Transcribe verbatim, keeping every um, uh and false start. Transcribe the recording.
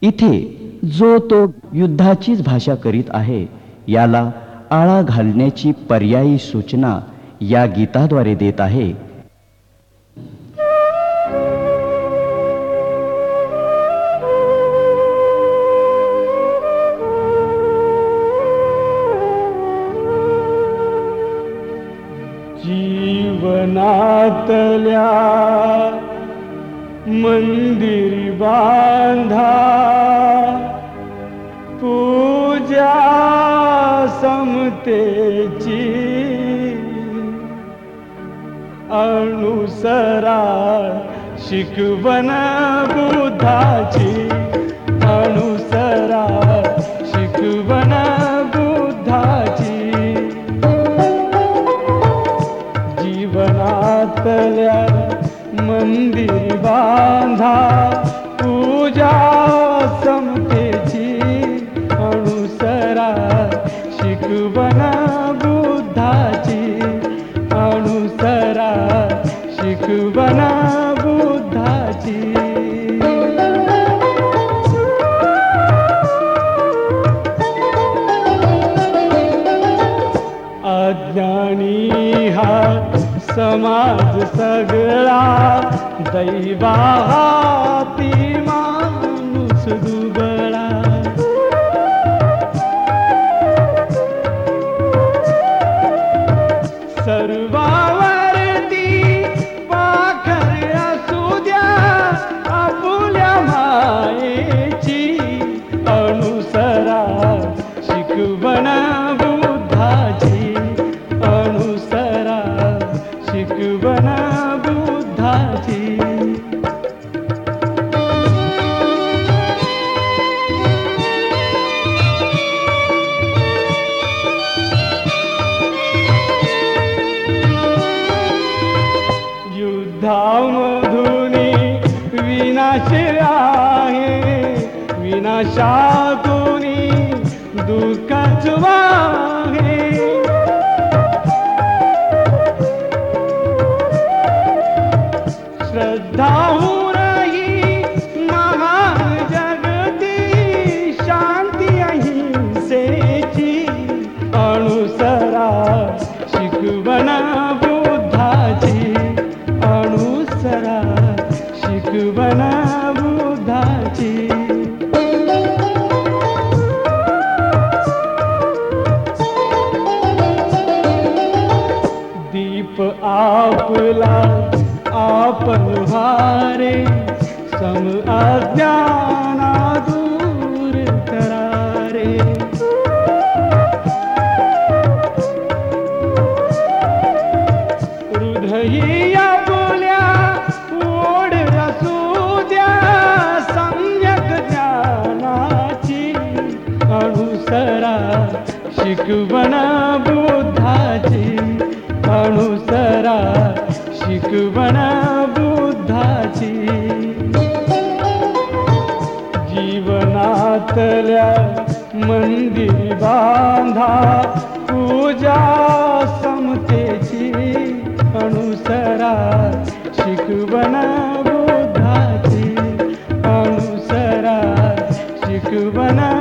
इथे जो तो युद्धाचीच भाषा करीत आहे, याला आळा घालण्याची पर्यायी सूचना या गीताद्वारे देत आहे. जीवनातल्या मंदिरी बांधा, पूजा समतेची अनुसरा शिकवण बुद्धाची, अनुसरा शिकवण बुद्धाची. जीवनातल्या मंदिर बांधा, पूजा समतेची अनुसरा शिकवण बुद्धाची, अनुसरा शिकवण बुद्धाची. अज्ञानी हा समाज सगळा, दैवाहाती माणूस दुबळा. सर्वावरती पाखर असू द्या आपुल्या मायेची, अनुसरा शिकवण बुद्धाची, अनुसरा शिकवण बुद्धाची. युद्धामधुनी विनाश आहे, विनाशातुनी दुःखच आहे. श्रद्धाहूनही महान जगती शांती अहिंसेची, अनुसरा शिकवण बुद्धाची, अनुसरा शिकवण बुद्धाची. दीप आपला आपण व्हारे, सम अज्ञाना दूर करारे. हृदयी आपल्या ओढ असू द्या सम्यक ज्ञानाची, अनुसरा शिकवण बुद्धाची, अनुसरा शिकवण बुद्धाची. जीवनातल्या मंदिर बांधा, पूजा समतेची अनुसरा शिकवण बुद्धाची, अनुसरा शिकवण